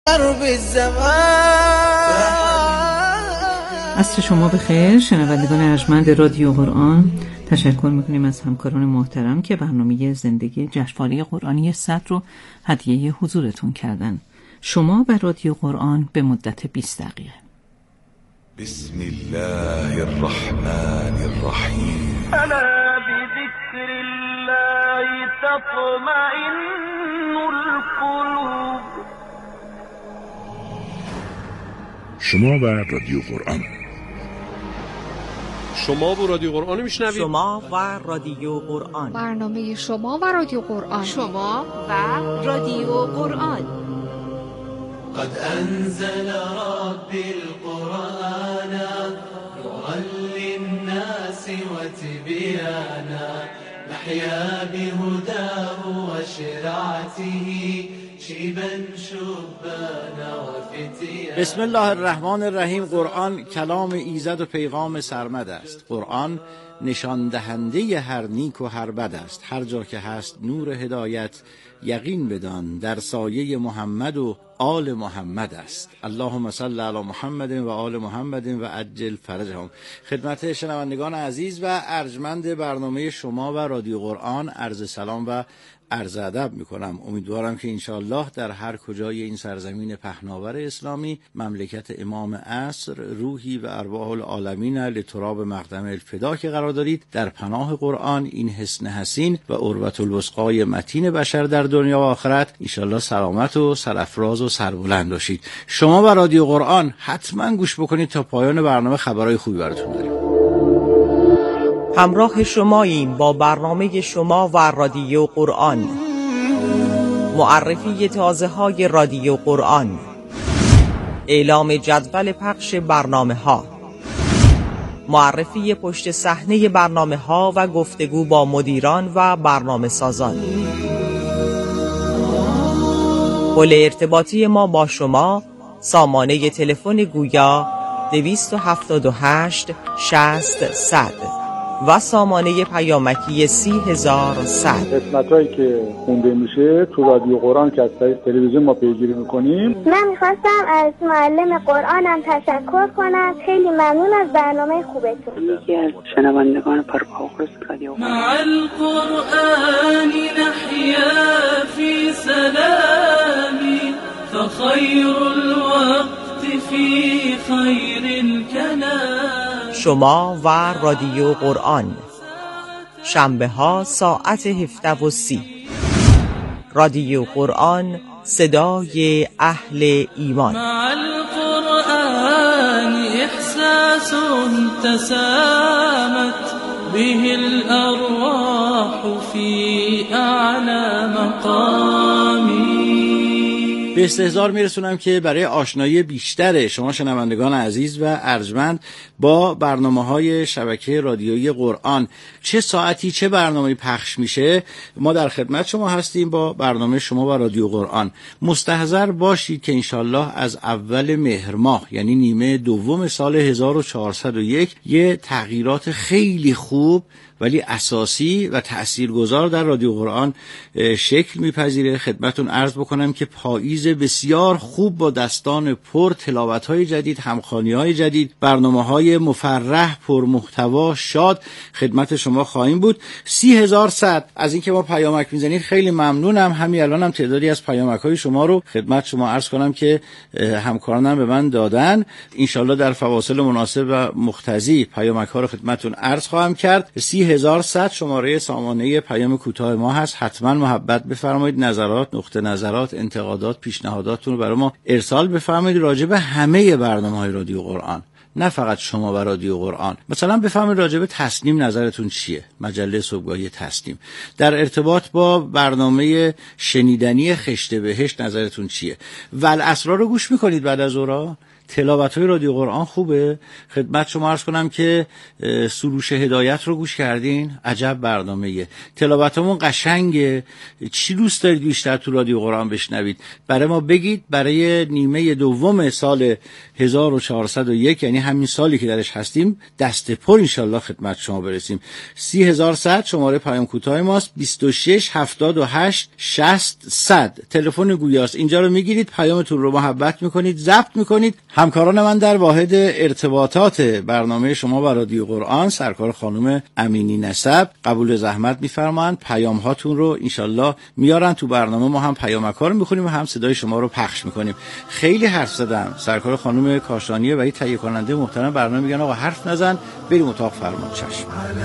عصر شما بخیر شنوندگان ارجمند رادیو قرآن. تشکر میکنیم از همکاران محترم که برنامه زندگی جشنواره قرآنی 100 رو هدیه حضورتون کردن. شما و رادیو قرآن به مدت 20 دقیقه. بسم الله الرحمن الرحیم. الا بذکر الله تطمئن القلوب. شما و رادیو قرآن. شما و رادیو قرآن میشنوید. شما و رادیو قرآن. برنامه شما و رادیو قرآن. شما و رادیو قرآن. قد انزل ربی القرآن نورا للناس وتبیانا نحیا بهداه وشرعته شیبا شبانا وفتیانا. بسم الله الرحمن الرحیم. قرآن کلام ایزد و پیغام سرمد است. قرآن نشان دهنده هر نیک و هر بد است. هر جا که هست نور هدایت یقین بدان در سایه محمد و آل محمد است. اللهم صل علی محمد و آل محمد و عجل فرجهم. خدمت شنوندگان عزیز و ارجمند برنامه شما و رادیو قرآن عرض سلام و عرض ادب میکنم. امیدوارم که انشالله در هر کجای این سرزمین پهناور اسلامی، مملکت امام عصر، روحی و ارواح العالمین لتراب مقدم الفدا که قرار دارید، در پناه قرآن این حصن حسین و عروة الوثقای متین بشر در دنیا و آخرت انشالله سلامت و سرافراز و سربلند باشید. شما و رادیو قرآن حتما گوش بکنید تا پایان برنامه خبرهای خوبی براتون داریم. همراه شماییم با برنامه شما و رادیو قرآن. معرفی تازه های رادیو قرآن، اعلام جدول پخش برنامه ها، معرفی پشت صحنه برنامه ها و گفتگو با مدیران و برنامه سازان. پل ارتباطی ما با شما سامانه تلفن گویا 278 60 100 و سامانه پیامکی 30100. قسمتایی که خونده میشه تو رادیو قرآن که از تلویزیون ما پیگیری میکنیم. من میخواستم از معلم قرآنم تشکر کنم. خیلی ممنون از برنامه خوبتون. یکی از شنوندگان پرپاخوز رادیو قرآن. مع القرآن نحیا فی سلامی فخیر الوقت فی خیر الکلام. شما و رادیو قرآن، شنبه ها ساعت 17:30. رادیو قرآن، صدای اهل ایمان. مع القرآن احساس تسامت به الارواح فی اعلی مقامی. به استحضار میرسونم که برای آشنایی بیشتر شما شنوندگان عزیز و ارجمند با برنامه‌های شبکه رادیویی قرآن چه ساعتی چه برنامه‌ای پخش میشه، ما در خدمت شما هستیم با برنامه شما و رادیو قرآن. مستحضر باشید که انشالله از اول مهر ماه یعنی نیمه دوم سال 1401 یه تغییرات خیلی خوب ولی اساسی و تأثیرگذار در رادیو قرآن شکل میپذیره. خدمتون عرض بکنم که پاییز بسیار خوب با دستان پر، تلاوت‌های جدید، همخوانی‌های جدید، برنامه‌های مفرح، پرمحتوا، شاد خدمت شما خواهیم بود. 30100 از اینکه ما پیامک میزنید خیلی ممنونم. همین الانم هم تعدادی از پیامک‌های شما رو خدمت شما عرض کنم که همکارانم به من دادن. انشالله در فواصل مناسب و مقتضی پیامک‌ها رو خدمتون عرض خواهم کرد. 30100 شماره سامانه پیام کوتاه ما هست. حتما محبت بفرمایید، نظرات، نقطه نظرات، انتقادات، پیشنهاداتتون رو برای ما ارسال بفرمایید راجع به همه برنامه‌های رادیو قرآن، نه فقط شما و رادیو قرآن. مثلا بفهمید راجع به تسنیم نظرتون چیه، مجله صبحگاهی تسنیم. در ارتباط با برنامه شنیدنی خشت بهشت نظرتون چیه. والاسرار رو گوش میکنید بعد از ظهر؟ تلاوت‌های رادیو قرآن خوبه؟ خدمت شما عرض کنم که سروش هدایت رو گوش کردین؟ عجب برنامه‌ایه. تلاوتمون قشنگه. چی دوست دارید بیشتر تو رادیو قرآن بشنوید؟ برای ما بگید. برای نیمه دوم سال 1401 یعنی همین سالی که درش هستیم دست پر انشالله خدمت شما برسیم. 30100 شماره پیام کوتاه ماست. 26 78 60 100 تلفن گویاست. اینجا رو میگیرید، پیامتون رو محبت میکنید، ضبط میکنید. همکاران من در واحد ارتباطات برنامه شما و رادیو قرآن سرکار خانم امینی نسب قبول زحمت میفرمایند. پیام هاتون رو انشالله میارن تو برنامه. ما هم پیامک‌ها رو میخونیم و هم صدای شما رو پخش میکنیم. خیلی حرف زدم. سرکار خانم کاشانی و این تهیه کننده محترم برنامه میگن آقا حرف نزن، بریم اتاق فرمان. چشم.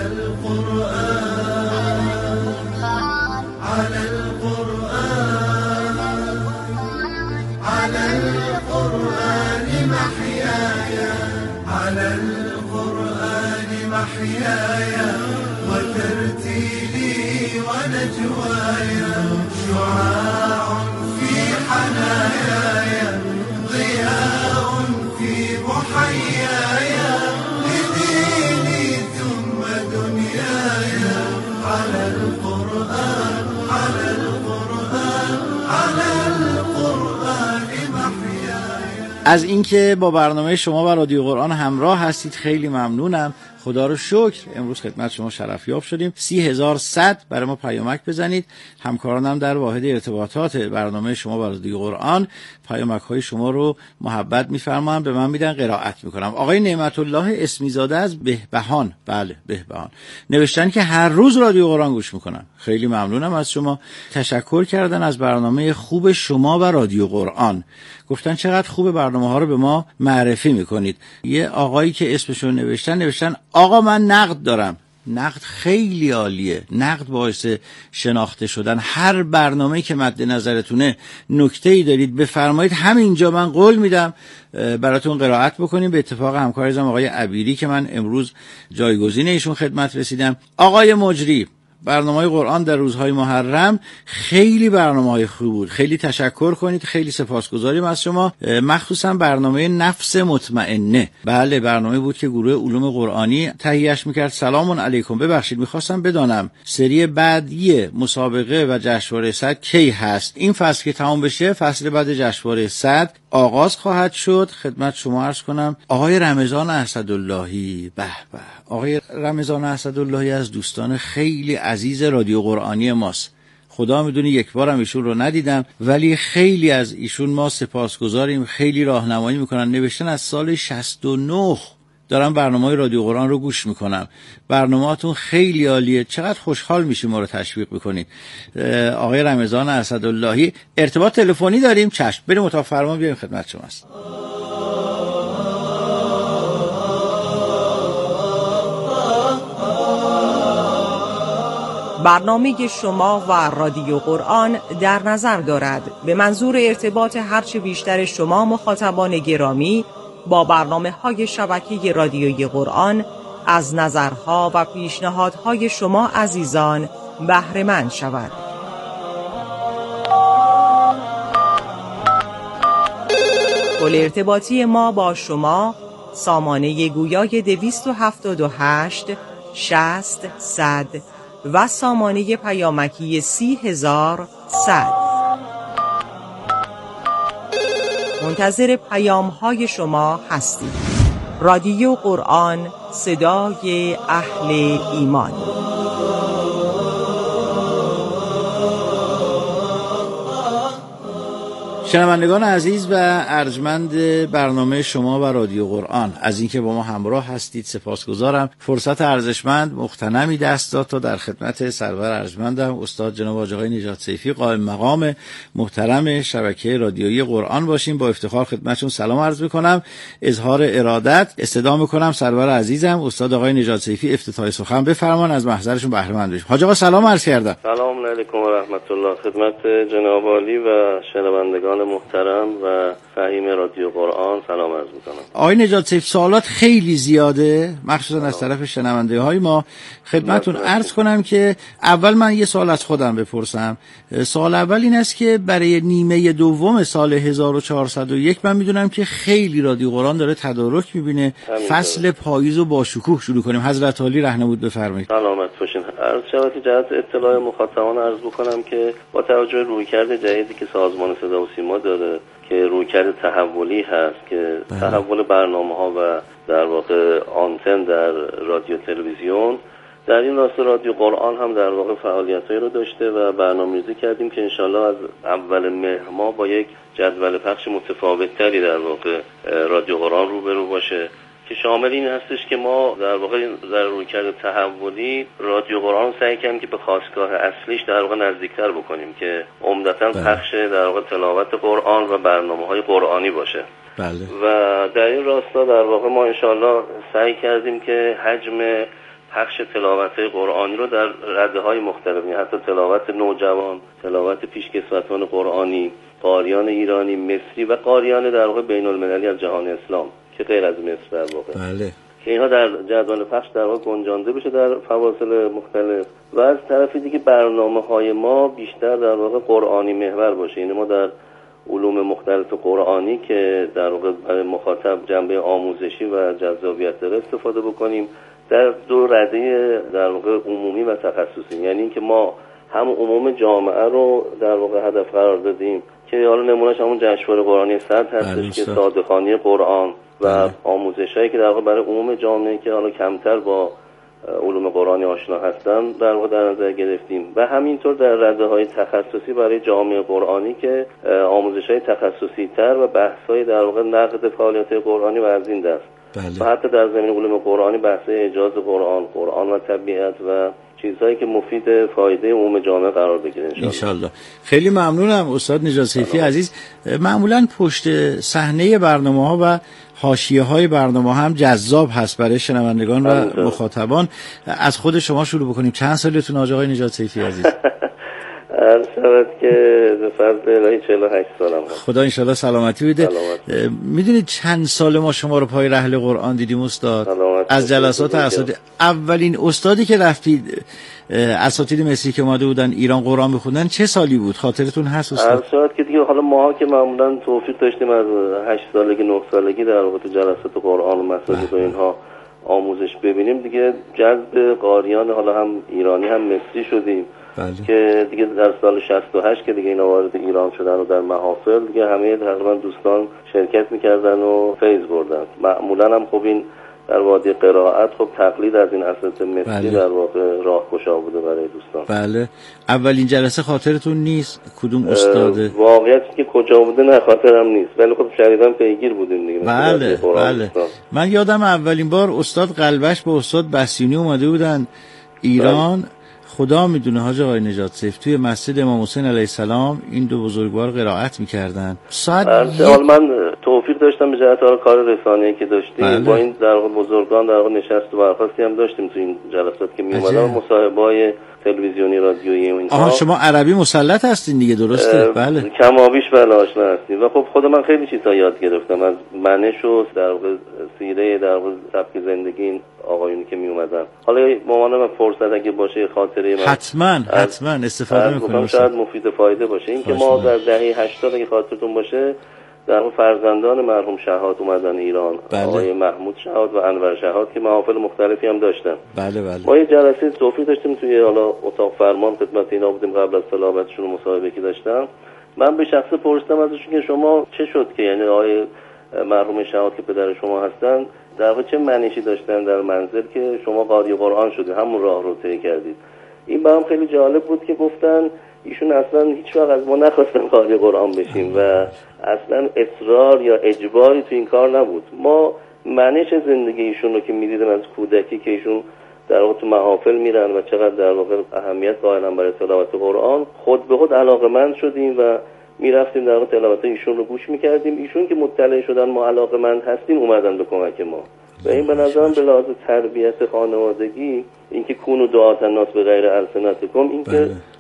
على القرآن محياي وترتيلي ونجواي شعاع في حناياي ضياء في محياي لديني ثم دنياي على القرآن على القرآن على القرآن محياي. از اینکه با برنامه شما و رادیو قرآن همراه هستید خیلی ممنونم. خدا رو شکر امروز خدمت شما شرفیاب شدیم. 30100 برای ما پیامک بزنید. همکارانم در واحد ارتباطات برنامه شما و رادیو قرآن پیامک های شما رو محبت میفرمایند، به من میدن، قرائت میکنم. آقای نعمت الله اسمی زاده از بهبهان، بله بهبهان، نوشتن که هر روز رادیو قرآن گوش میکنن. خیلی ممنونم از شما. تشکر کردن از برنامه خوب شما و رادیو قرآن. گفتن چقدر خوب برنامه ها رو به ما معرفی میکنید. یه آقایی که اسمشو نوشتن آقا من نقد دارم. نقد خیلی عالیه. نقد باعث شناخته شدن. هر برنامه‌ای که مد نظرتونه نکته‌ای دارید بفرمایید، همینجا من قول میدم براتون قرائت بکنیم. به اتفاق همکارم آقای عبیری که من امروز جایگزین ایشون خدمت رسیدم. آقای مجری، برنامه‌های قرآن در روزهای محرم خیلی برنامه‌های خوب بود. خیلی تشکر کنید. خیلی سپاسگزاریم از شما. مخصوصا برنامه نفس مطمئنه. بله، برنامه بود که گروه علوم قرآنی تهیه‌اش می‌کرد. سلام علیکم. ببخشید می‌خواستم بدانم سری بعدی مسابقه و جشنواره صد کی هست؟ این فصل که تمام بشه فصل بعد جشنواره صد آغاز خواهد شد. خدمت شما عرض کنم آقای رمضان اسداللهی، به به، آقای رمضان اسداللهی از دوستان خیلی عزیز رادیو قرآنی ماست. خدا میدونه یک بارم ایشون رو ندیدم، ولی خیلی از ایشون ما سپاسگزاریم. خیلی راهنمایی میکنن. نوشتن از سال 69 دارم برنامه رادیو قرآن رو گوش میکنم. برنامه‌تون خیلی عالیه. چقدر خوشحال میشیم ما رو تشویق بکنید. آقای رمضان اسداللهی. ارتباط تلفنی داریم؟ چشم، بریم اتاق فرمان بیایم خدمت شما است. برنامه شما و رادیو قرآن در نظر دارد به منظور ارتباط هرچه بیشتر شما مخاطبان گرامی با برنامه‌های شبکه رادیویی قرآن از نظرها و پیشنهادهای شما عزیزان بهره مند شود. کل ارتباطی ما با شما سامانه گویای 278 60 100 و سامانه پیامکی 30100. منتظر پیام‌های شما هستیم. رادیو قرآن، صدای اهل ایمان. شنوندگان عزیز و ارجمند برنامه شما و رادیو قرآن، از اینکه با ما همراه هستید سپاسگزارم. فرصت ارزشمند مغتنمی دست داد تا در خدمت سرور ارجمندم استاد جناب آقای نجات سیفی قائم مقام محترم شبکه رادیویی قرآن باشیم. با افتخار خدمتشون سلام عرض میکنم، اظهار ارادت استدعا میکنم سرور عزیزم استاد آقای نجات سیفی افتتاحی سخن بفرمان، از محضرشون بهره مند بشیم. حاج آقا سلام عرض کردم. سلام علیکم و رحمت الله خدمت جناب عالی و شنوندگان محترم و فهیم رادیو قرآن سلام عرض میکنم. آقای نجات سیف، سوالات خیلی زیاده مخصوصا از طرف شنونده های ما. خدمتتون عرض کنم که اول من یه سوال از خودم بپرسم. سوال اول این است که برای نیمه دوم سال 1401 من میدونم که خیلی رادیو قرآن داره تدارک میبینه. فصل پاییز رو با شکوه شروع کنیم. حضرت عالی رهنمود بفرمایید. سلامت باشین. عرض شود جهت اطلاع مخاطبان عرض بکنم که با توجه رویکرد جدیدی که سازمان صدا و سیما داره که رویکرد تحولی هست که تحول برنامه‌ها و در واقع آنتن در رادیو تلویزیون، در این راستا رادیو قرآن هم در واقع فعالیتایی رو داشته و برنامه‌ریزی کردیم که انشالله از اول مهر ماه با یک جدول پخش متفاوت‌تری در واقع رادیو قرآن روبرو باشه که شامل این هستش که ما در واقع در رویکرد تحولی رادیو قرآن سعی کردیم که به خاستگاه اصلیش در واقع نزدیکتر بکنیم که عمدتاً پخش در واقع تلاوت قرآن و برنامه‌های قرآنی باشه. بله. و در این راستا در واقع ما انشالله سعی کردیم که حجم پخش تلاوت‌های قرآنی رو در رده‌های مختلف، یعنی حتی تلاوت نوجوان، تلاوت پیشکسوتان قرآنی، قاریان ایرانی، مصری و قاریان در واقع بین‌المللی از جهان اسلام که غیر از مصر در واقع، بله، که اینها در جدول پخش در واقع گنجانده بشه در فواصل مختلف. و از طرف دیگه برنامه‌های ما بیشتر در واقع قرآنی محور باشه، یعنی ما در علوم مختلف قرآنی که در واقع برای مخاطب جنبه آموزشی و جذابیت داره استفاده بکنیم در دو رده در واقع عمومی و تخصصی. یعنی اینکه ما هم عموم جامعه رو در واقع هدف قرار دادیم که حالا نمونهش همون جشنواره قرآنی 100 هستش که صادقانه قرآن و آموزشایی که در واقع برای عموم جامعه که حالا کمتر با علوم قرآنی آشنا هستن در واقع در نظر گرفتیم. و همینطور در رده‌های تخصصی برای جامعه قرآنی که آموزش‌های تخصصی تر و بحث‌های در واقع نقد فعالیت قرآنی و از این دست. و حتی در زمین علوم قرآنی بحث اعجاز قرآن و طبیعت و چیزهایی که مفید فایده عموم جامعه قرار بگیره انشالله. خیلی ممنونم استاد نجات سیفی عزیز. معمولا پشت صحنه برنامه‌ها و حاشیه‌های برنامه هم جذاب هست برای شنوندگان و مخاطبان. از خود شما شروع بکنیم. چند سالتون آقای نجات سیفی عزیز؟ عرض شود که به فضل الهی 48 سالم هست. خدا انشالله سلامتی بده. میدونید چند سال ما شما رو پای رحل قرآن دیدیم استاد؟ از جلسات اساتید. اولین استادی که رفتید اساتید مصری که اومده بودن ایران قرآن بخوندن چه سالی بود؟ خاطرتون هست استاد؟ عرض شود که دیگه حالا ماها که معمولا توفیق داشتیم از 8 سالگی 9 سالگی در واقع تو جلسات قرآن و مساجد و اینها آموزش ببینیم، دیگه جذب قاریان حالا هم ایرانی هم مصری شدیم. بله. که دیگه در سال 68 که دیگه اینا وارد ایران شدن و در محافل دیگه همه تقریبا دوستان شرکت میکردن و فیض بردن. معمولا هم خب این در وادی قرائت خب تقلید از این اساتید مصری در واقع راهگشا بوده برای دوستان. بله. اولین جلسه خاطرتون نیست کدوم استاده؟ واقعیت که کجا بوده نه خاطرم نیست، ولی خب شریدان پیگیر بودیم دیگه. بله. من یادم اولین بار استاد قلبش با استاد بسیونی اومده بودن ایران. خدا میدونه حاج آقای نجات سیف توی مسجد امام حسین علیه السلام این دو بزرگوار قرائت میکردن. حال من توفیق داشتم به جهت کار رسانه‌ای که داشتیم با این در واقع بزرگان در واقع نشست و برخاستی هم داشتیم تو این جلسات که میومدن مصاحبه‌های تلویزیونی رادیویی و اینها. شما عربی مسلط هستین دیگه درسته؟ بله. کمابیش بله آشنا هستیم و خب خود من خیلی چیزا یاد گرفتم از منش و در واقع سیره در واقع سبک زندگی این آقایونی که می اومدن. حالا مامان من فرصت اگه باشه خاطره من حتما استفاده می‌کنم شاید مفید فایده باشه. این که ما در دهه 80 اگه خاطرتون باشه در واقع فرزندان مرحوم شهاد اومدن ایران. آقای محمود شهاد و انور شهاد که محافل مختلفی هم داشتن. بله. ما یه جلسه توفیق داشتیم توی حالا اتاق فرمان خدمت اینا بودیم قبل از تلاوتشون مصاحبه که داشتن. من به شخص پرسیدم ازشون که شما چه شد که یعنی آقای مرحوم شهاد که پدر شما هستن در واقع چه منشی داشتن در منزل که شما قاری قرآن شدید، همون راه رو طی کردید. این برام خیلی جالب بود که گفتن ایشون اصلا هیچ وقت از ما نخواستن قاری قرآن بشیم و اصلا اصرار یا اجباری تو این کار نبود. ما منش زندگی ایشون رو که می‌دیدیم از کودکی که ایشون در واقع تو محافل میرن و چقدر در واقع اهمیت قائلن برای تلاوت قرآن، خود به خود علاقه‌مند شدیم و میرفتیم در واقع تلاوت ایشون رو گوش میکردیم. ایشون که مطلع شدن ما علاقه‌مند هستیم اومدن به کمک ما و این به نظرم به لحاظ تربیت خانوادگی اینکه کونو دعات الناس به غیر السنتکم این که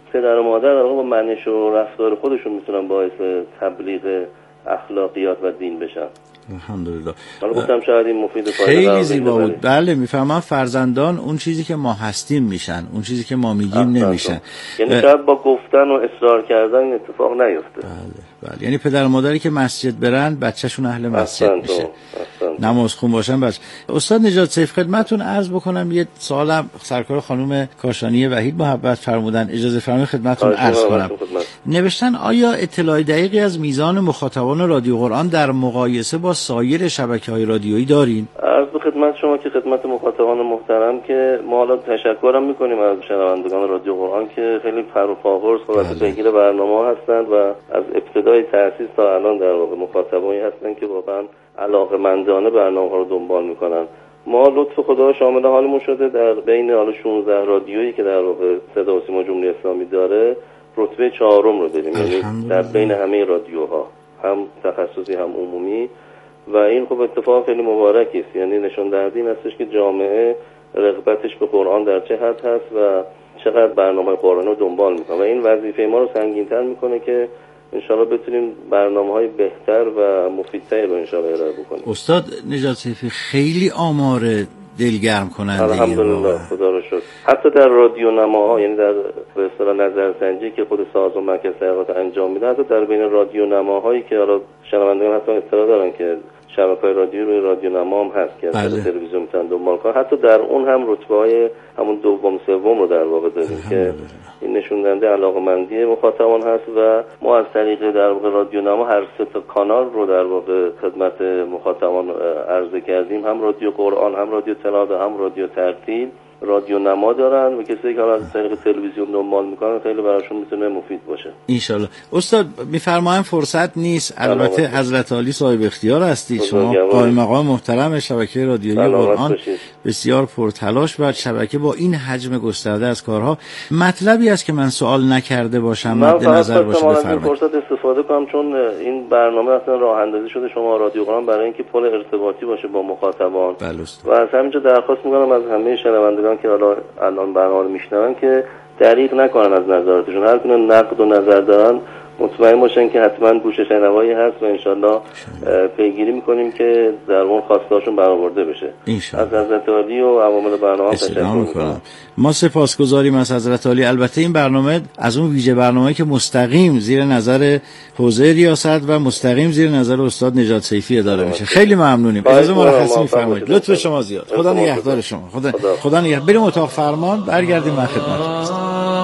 پدر و مادر در واقع با منش و رفتار خودشون میتونن باعث تبلیغ اخلاقیات و دین بشن. الحمدلله. حالا گفتم شاید این مفید خیلی زیبا بود. بله میفهمم فرزندان اون چیزی که ما هستیم میشن، اون چیزی که ما میگیم نمیشن. یعنی شاید با گفتن و اصرار کردن این اتفاق نیفته. بله. یعنی پدر و مادری که مسجد برن بچه‌شون اهل مسجد میشه. نماز خون باشن بچه. استاد نجات سیف خدمتتون عرض بکنم یه سوالم سرکار خانم کاشانی وحید محبت فرمودن، اجازه فرمایید خدمتتون عرض کنم. نوشتن آیا اطلاع دقیقی از میزان مخاطبان رادیو قرآن در مقایسه با سایر شبکه‌های رادیویی دارین؟ عرض به خدمت شما که خدمت مخاطبان محترم که ما حالا تشکرم می‌کنیم از شنوندگان رادیو قرآن که خیلی فروپاور صحبت پیگیر برنامه هستند و از ابتدای تأسیس تا الان در واقع مخاطبانی هستند که واقعا علاقه‌مندانه برنامه‌ها رو دنبال می‌کنن. ما لطف خدا شامل حالمون شده در بین حالا 16 رادیویی که در واقع صدا و سیما جمهوری اسلامی داره رتبه 4 رو داریم، یعنی در بین همه رادیوها هم تخصصی هم عمومی و این خب اتفاق خیلی مبارکی است. یعنی نشون دهنده این هستش که جامعه رغبتش به قرآن در چه حد هست و چقدر برنامه قرآن رو دنبال میکنه و این وظیفه ما رو سنگین‌تر میکنه که انشاءالله بتونیم برنامه‌های بهتر و مفیدتری رو انشاءالله ارائه بکنیم. استاد نجات سیفی خیلی آمار دلگرم کننده الحمدلله خدا رو شکر. حتی در رادیو نماها، یعنی در به اصطلاح نظرسنجی که خود سازمان مرکز تحقیقات انجام میده، حتی در بین رادیو نماهایی که حالا شنوندگان حتی اطلاع دارن که شبکه‌های رادیو روی رادیو نما هم هست که از تلویزیون میتونن دنبال کنن، حتی در اون هم رتبه‌های همون دوم سوم رو در واقع داریم که این نشون دهنده علاقه‌مندی مخاطبان هست و ما از طریق در واقع رادیو نما هر سه تا کانال رو در واقع خدمت مخاطبان عرضه کردیم، هم رادیو قرآن، هم رادیو تلاوت، هم رادیو ترتیل رادیو نما دارن و کسی که از طریق تلویزیون دنبال میکنن خیلی براشون میتونه مفید باشه ان شاء الله. استاد میفرمایید فرصت نیست، البته حضرت عالی صاحب اختیار هستید، شما قائم مقام محترم شبکه رادیویی قرآن بسیار پرتلاش و شبکه با این حجم گسترده از کارها. مطلبی است که من سوال نکرده باشم مد نظر باشه بفرمایید. فرصت استفاده کنم چون این برنامه اصلا راه اندازی شده شما رادیو قرآن برای اینکه پل ارتباطی باشه با مخاطبان و از همینجا درخواست میکنم از همه شنوندگان که حالا الان برنامه رو میشنون که دریغ نکنن از نظراتشون، هر گونه نقد و نظر دارن مطمئن باشن که حتما گوش شنوایی هست و انشالله پیگیری میکنیم که در اون خواستهاشون برآورده بشه. از حضرت عالی و عوامل برنامه تشکر میکنم. ما سپاسگزاریم از حضرت عالی. البته این برنامه از اون ویژه برنامه‌ای که مستقیم زیر نظر حوزه ریاست و مستقیم زیر نظر استاد نجات سیفی اداره میشه. خیلی ممنونیم. اجازه مرخصی میفرمایید. لطف شما زیاد. خدا نگهدار شما. خدا نگهدار. بریم اتاق فرمان، برگردیم من خدمتتون.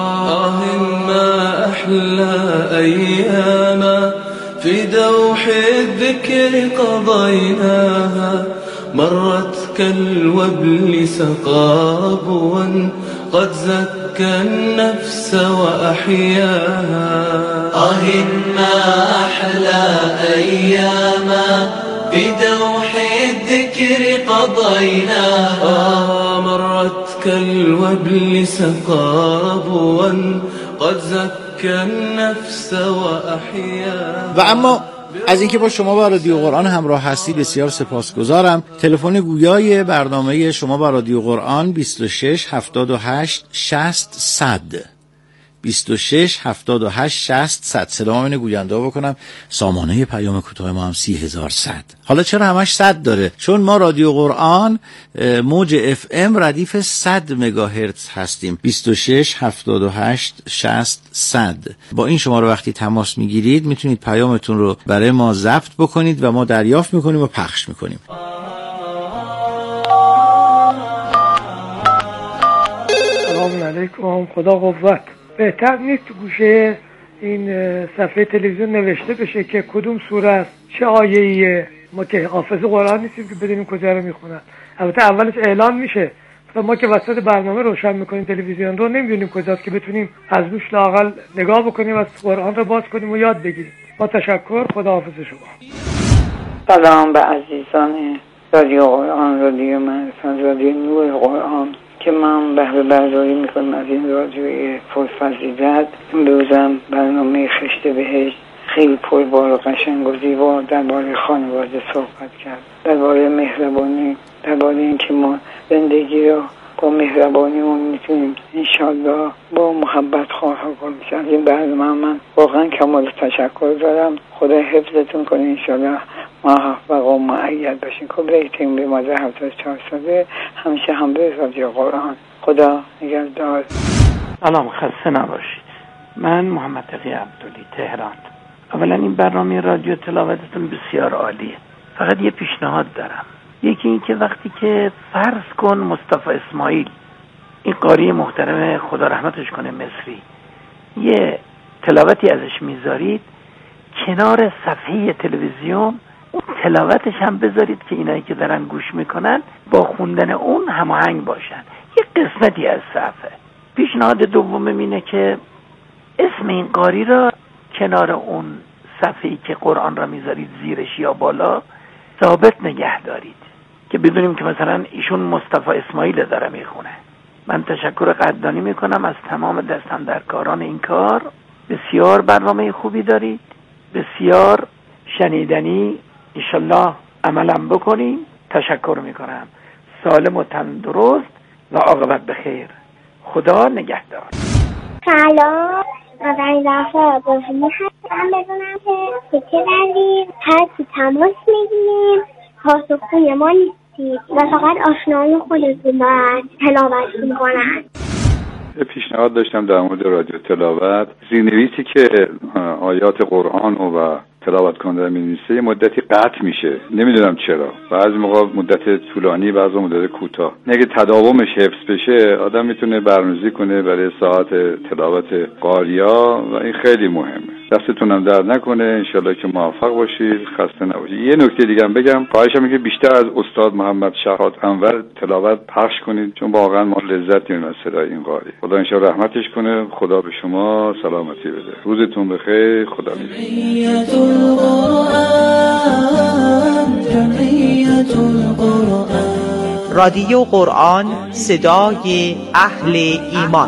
ما أحلى أياما في دوح الذكر قضيناها مرت كالوبل سقاب قد زكى النفس وأحياها ما أحلى أياما في دوح الذكر قضيناها مرت كالوبل سقاب قد زكى النفس وأحياها. و اما از اینکه با شما با رادیو قرآن همراه هستی بسیار سپاسگزارم. تلفن گویای برنامه شما با رادیو قرآن 26 78 60 100 26 78 60 100. صدام اینه گوینده بکنم. سامانه پیام کوتاه ما هم 30100. حالا چرا همش 100 داره؟ چون ما رادیو قرآن موج اف ام ردیف 100 مگاهرتز هستیم. 26 78 60 100. با این شماره وقتی تماس میگیرید میتونید پیامتون رو برای ما ضبط بکنید و ما دریافت میکنیم و پخش میکنیم. سلام علیکم. خدا قوت. بهتر نیست تو گوشه این صفحه تلویزیون نوشته بشه که کدوم سوره است، چه آیه‌ایه؟ ما که حافظ قرآن نیستیم که بدونیم کجا رو میخونن. البته اولش اعلان میشه و ما که وسط برنامه روشن میکنیم تلویزیون رو نمیدونیم کجاست که بتونیم از روش لااقل نگاه بکنیم، از قرآن رو باز کنیم و یاد بگیریم. با تشکر. خدا حافظ شما. سلام به عزیزان رادیو قرآن، رادیو معرفت، رادیو نور قرآن که من بهره برداری میکنم از این رادیوی پرفضیلت. امروزم برنامه خشت بهشت خیلی پربار و قشنگ و زیبا درباره خانواده صحبت کرد، درباره مهربانی، درباره اینکه ما زندگی رو با مهربانی اون میتونیم انشالله با محبت خواه کنیم. از این برنامه من واقعا کمال تشکر دارم. خدا حفظتون کنه، انشالله موفق و مؤید باشین. کبرای تیم به ماده 74 ساله همیشه همراه رادیو قرآن. خدا نگهدار. سلام، خسته نباشید. من محمد تقی عبدلی، تهران. اولا این برنامه رادیو تلاوتتون بسیار عالیه. فقط یه پیشنهاد دارم. یکی این که وقتی که فرض کن مصطفی اسماعیل، این قاری محترم خدا رحمتش کنه مصری، یه تلاوتی ازش میذارید کنار صفحه تلویزیون، اون تلاوتش هم بذارید که اینایی که دارن گوش میکنن با خوندن اون هماهنگ باشن، یه قسمتی از صفحه. پیشنهاد دومم اینه که اسم این قاری را کنار اون صفحه‌ای که قرآن را میذارید زیرش یا بالا ثابت نگه دارید که بدونیم که مثلا ایشون مصطفی اسماعیل داره میخونه. من تشکر قدردانی میکنم از تمام دستاندرکاران این کار. بسیار برنامه خوبی دارید، بسیار شنیدنی، انشالله عملم بکنیم. تشکر میکنم. سالم و تندرست و عاقبت بخیر. خدا نگهدار. سلام، اولین دفعه با شما هستم. بدونم که چه دلیل هر کی تماس میگیریم پاسخگوی ما نیستید و فقط آشنایان خودتون باید تلاوت میکنن. یه پیشنهاد داشتم در مورد رادیو تلاوت. زیرنویسی که آیات قرآن و تلاوت کننده می‌نویسه مدتی قطع میشه، نمیدونم چرا. بعضی موقع مدت طولانی، بعضی مدت کوتاه. اگه تداومش حفظ بشه آدم میتونه برنامه‌ریزی کنه برای ساعت تلاوت قاریا و این خیلی مهمه. دستتونم درد نکنه، انشالله که موفق باشید، خسته نباشید. یه نکته دیگه هم بگم، خواهشم اینه که بیشتر از استاد محمد شهاب انور تلاوت پخش کنید، چون واقعا ما لذت می‌بریم از صدای این قاری. خدا انشالله رحمتش کنه، خدا به شما سلامتی بده. روزتون بخیر، خدا نگهدار. رادیو قرآن، صدای اهل ایمان.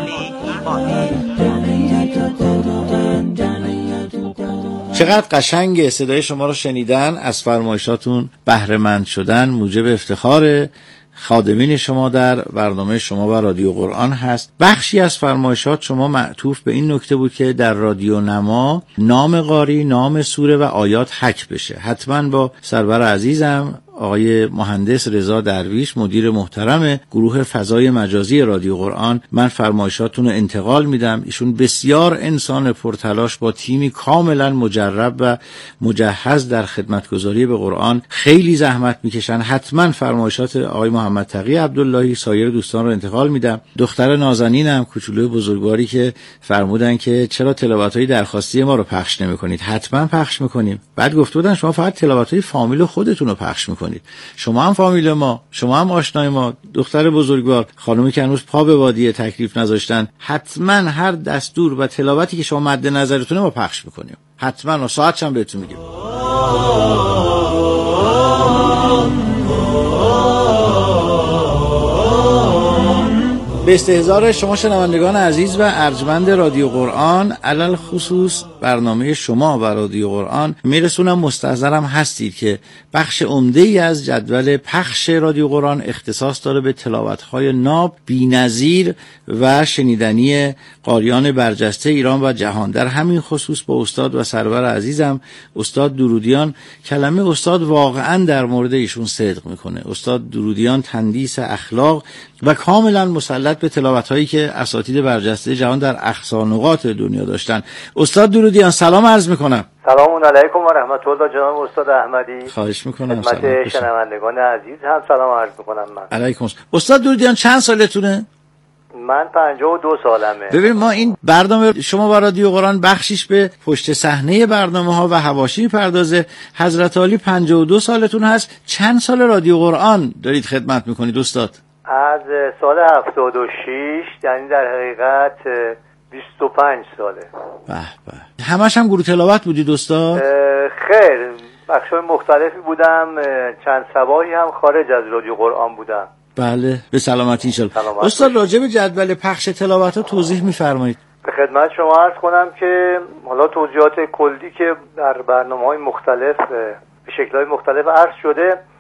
چقدر قشنگ صدای شما رو شنیدن. از فرمایشاتون بهره مند شدن موجب افتخار خادمین شما در برنامه شما و رادیو قرآن هست. بخشی از فرمایشات شما معطوف به این نکته بود که در رادیو نما نام قاری، نام سوره و آیات حک بشه. حتما با سرور عزیزم آقای مهندس رضا درویش، مدیر محترم گروه فضای مجازی رادیو قرآن، من فرمایشاتون رو انتقال میدم. ایشون بسیار انسان پرتلاش با تیمی کاملا مجرب و مجهز در خدمتگزاری به قرآن، خیلی زحمت میکشن. حتما فرمایشات آقای محمد تقی عبداللهی سایر دوستان رو انتقال میدم. دختر نازنینم کوچولوی بزرگواری که فرمودن که چرا تلاوت‌های درخواستی ما رو پخش نمی‌کنید، حتما پخش می‌کنیم. بعد گفته بودن شما فقط تلاوت‌های فامیل خودتون رو پخش می‌کنید. شما هم فامیل ما، شما هم آشنای ما. دختر بزرگوار، خانومی که هنوز پا به وادی تکلیف نذاشتن، حتما هر دستور و تلاوتی که شما مد نظرتونه ما پخش می‌کنیم. حتما، و ساعتش هم بهتون میگیم. به استحضار شما شنوندگان عزیز و ارجمند رادیو قرآن، علل خصوص برنامه شما و رادیو قرآن، میرسونم مستحضرم هستید که بخش عمده‌ای از جدول پخش رادیو قرآن اختصاص داره به تلاوت‌های ناب، بی‌نظیر و شنیدنی قاریان برجسته ایران و جهان. در همین خصوص با استاد و سرور عزیزم استاد درودیان، کلمه استاد واقعا در مورد ایشون صدق میکنه. استاد درودیان تندیس اخلاق و کاملا مسلط به تلاوت‌هایی که اساتید برجسته جهان در اقصا نقاط دنیا داشتن. استاد درودیان سلام عرض میکنم. سلام علیکم و رحمت الله جناب استاد احمدی. خواهش میکنم. خدمت شنوندگان عزیز هم سلام عرض میکنم. من علیکم. استاد درودیان چند سالتونه؟ من 52 سالمه. ببین ما این برنامه شما و رادیو قرآن بخشیش به پشت صحنه برنامه‌ها و حواشی می‌پردازه. حضرت عالی 52 سالتون هست. چند سال رادیو قرآن دارید خدمت میکنید استاد؟ از سال 76، یعنی در حقیقت 25 ساله. به به. همش هم گروه تلاوت بودید استاد؟ خیر، بخش‌های مختلفی بودم. چند صباحی هم خارج از رادیو قرآن بودم. بله، به سلامتی انشالله. استاد راجع به جدول پخش تلاوت‌ها توضیح می‌فرمایید؟ به خدمت شما عرض کنم که حالا توضیحات کلی که در برنامه‌های مختلف به شکل‌های مختلف عرض شده،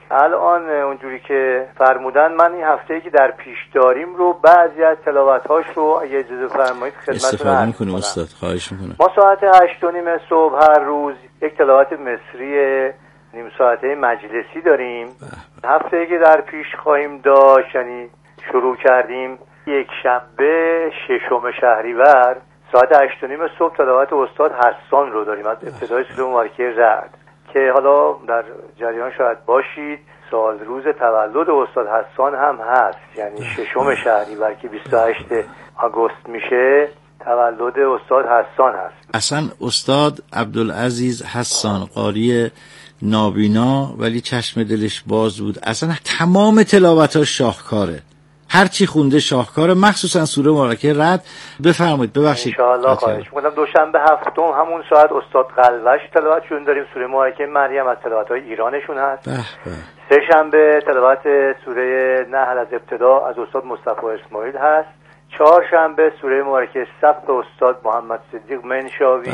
الان اونجوری که فرمودن من این هفته‌ای که در پیش داریم رو بعضی از تلاوت‌هاش رو اگه اجازه فرمایید خدمتتون استفاده می‌کنم استاد، خواهش می‌کنم. ما ساعت 8:30 صبح هر روز یک تلاوت مصری نیم ساعته مجلسی داریم. هفته‌ای که در پیش خواهیم داشت، یعنی شروع کردیم یک شنبه 6 شهریور ساعت 8:30 صبح تلاوت استاد حسان رو داریم از ابتدای سوره مبارکه رعد که حالا در جریان شاید باشید سال روز تولد استاد حسان هم هست، یعنی 6 شهریور که 28 آگوست میشه تولد استاد حسان هست. اصلا استاد عبدالعزیز حسان قاری نابینا ولی چشم دلش باز بود، اصلا تمام تلاوتاش شاهکاره، هر چی خونده شاهکاره، مخصوصا سوره مبارکه رعد. بفرمایید. ببخشید ان شاء الله. خواهش می‌کنم. دوشنبه هفتم همون ساعت استاد قلوش تلاوتشون داریم، سوره مبارکه مریم از تلاوت‌های ایرانشون هست. سه شنبه تلاوت سوره نحل از ابتدا از استاد مصطفی اسماعیل هست. چهارشنبه سوره مبارکه صف استاد محمد صدیق منشاوی.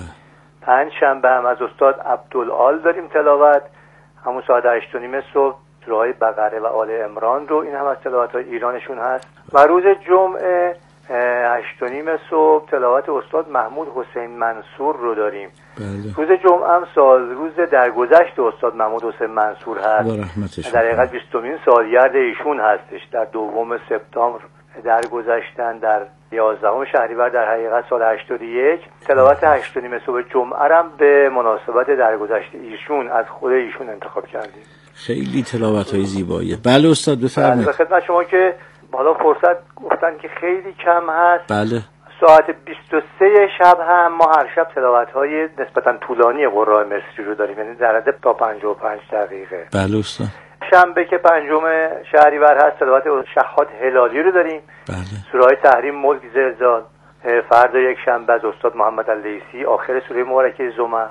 پنج شنبه هم از استاد عبدالعال داریم تلاوت همون ساعت 8:30 صبح سوره‌های بقره و آل عمران رو، این هم از تلاوت‌های ایرانشون هست. و روز جمعه 8:30 صبح تلاوت استاد محمود حسین منصور رو داریم. روز جمعه هم سال روز درگذشت استاد محمود حسین منصور هست، در حقیقت 20مین سالگرد ایشون هستش، در 2 سپتامبر درگذشتن در 11 شهریور در حقیقت سال 81. تلاوت 8:30 صبح جمعه هم به مناسبت درگذشت ایشون از خود ایشون انتخاب کردیم. خیلی تلاوت‌های زیباییه. بله استاد بفرمایید. به خدمت شما که حالا فرصت گفتن که خیلی کم هست. بله. ساعت 23 شب هم ما هر شب تلاوت‌های نسبتاً طولانی قرآن مصری رو داریم، یعنی در حد تا 55 دقیقه. بله استاد. شنبه که 5 شهریور هست تلاوت شهاد هلالی رو داریم. بله. سوره‌های تحریم، ملک، زلزال. فردا یک شنبه از استاد محمد اللیثی آخر سوره مبارکه زمر.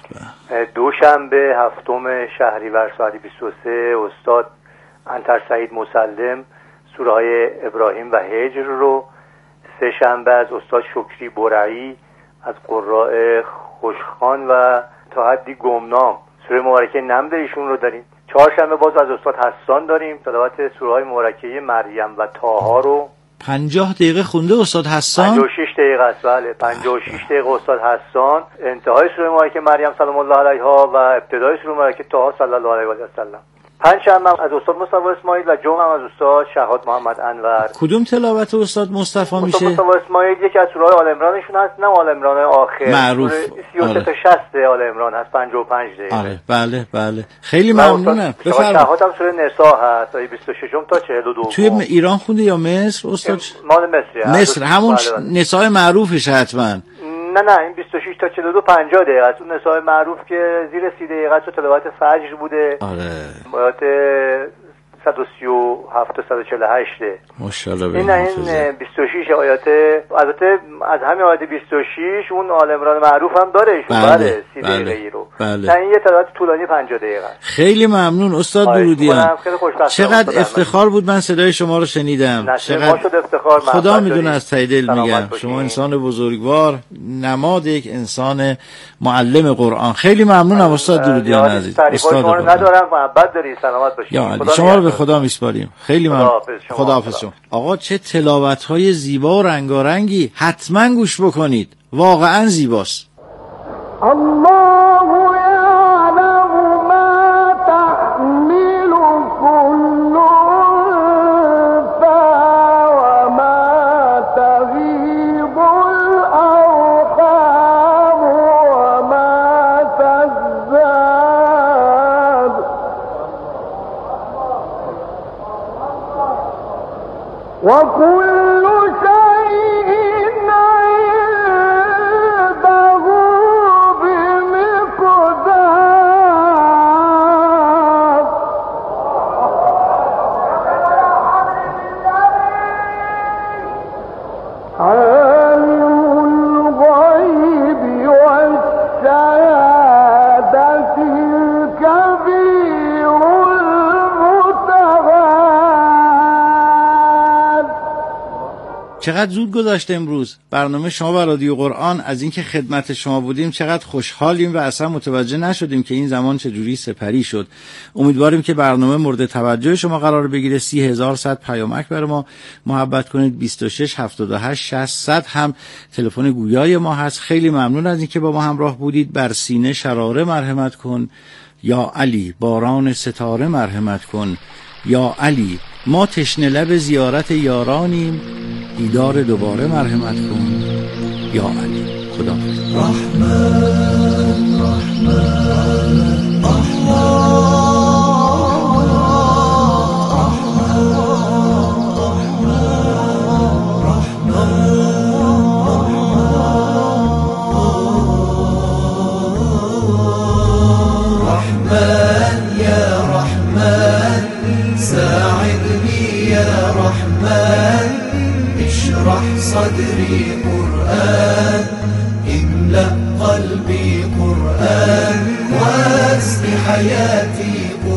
دوشنبه 7 شهریور ساعت 23 استاد عنتر سعید مسلم سوره‌های ابراهیم و هجر رو. سه شنبه از استاد شکری برعی از قراء خوشخان و تا حدی گمنام سوره مبارکه نمل ایشون رو داریم. چهارشنبه باز از استاد حسان داریم تلاوت سوره‌های مبارکه مریم و طه رو. 50 دقیقه خونده استاد حسان. 56 دقیقه است. بله 56 دقیقه استاد حسان، انتهای سوره مبارکه مریم سلام الله علیها و ابتدای سوره مبارکه طه صلی الله علیه و سلم. پنجشنبه از استاد مصطفی اسماعیل و جمعه از استاد شهاد محمد انور. کدوم تلاوت استاد مصطفی میشه؟ استاد مصطفی اسماعیل یکی از سوره‌های آل عمرانشون هست، نه آل عمران آخر معروف 33 تا 60 آل عمران هست، 55 دقیقه. آره بله بله خیلی ممنونم. بفرمایید. شهاد هم سوره نساء هست آیه 26 تا 42. توی ایران خونده یا مصر استاد؟ مال مصری. مصر همون نساء معروفش حتما. نه این 26 تا 42 50 دقیقه است. اون نساء معروف که زیر 30 دقیقه است و تلاوت فجر بوده. آره. آیات 137 تا 148. ماشاءالله. این 26 آیات البته از همین آیات 26 اون آل عمران معروف هم داره ایشون. بله 30 دقیقه‌ای رو. بله. این یه تلاوت طولانی 50 دقیقه است. خیلی ممنون استاد درودیان. چقدر افتخار بود من صدای شما رو شنیدم. چقدر افتخار. خدا میدونه از ته دل میگم شما انسان بزرگوار، نماد یک انسان معلم قرآن. خیلی ممنونم استاد درودیان عزیز. استاد ندارم، محبت داری، سلامت باشید. شما رو به خدا میسپاریم. خیلی ممنون. خداحافظ شما. آقا چه تلاوت‌های زیبا و رنگارنگی، حتما گوش بکنید، واقعا زیباست. الله یعلم ما تحمل كل انثى وما تغيض الارحام وما تزداد وكل شيء عنده بمقدار عالم الغيب والشهادة الكبير المتعال چقدر زود گذشته امروز برنامه شما و رادیو قرآن. از اینکه خدمت شما بودیم چقدر خوشحالیم و اصلا متوجه نشدیم که این زمان چجوری سپری شد. امیدواریم که برنامه مورد توجه شما قرار بگیره. 30100 پیامک برای ما محبت کنید. 26 78 60 100 هم تلفن گویای ما هست. خیلی ممنون از اینکه با ما همراه بودید. بر سینه شراره مرحمت کن یا علی، باران ستاره مرحمت کن یا علی، ما تشنه لب زیارت یارانیم، دیدار دوباره مرحمت کن یا علی. خدا صدري قرآن املأ قلبي قرآن واسق حياتي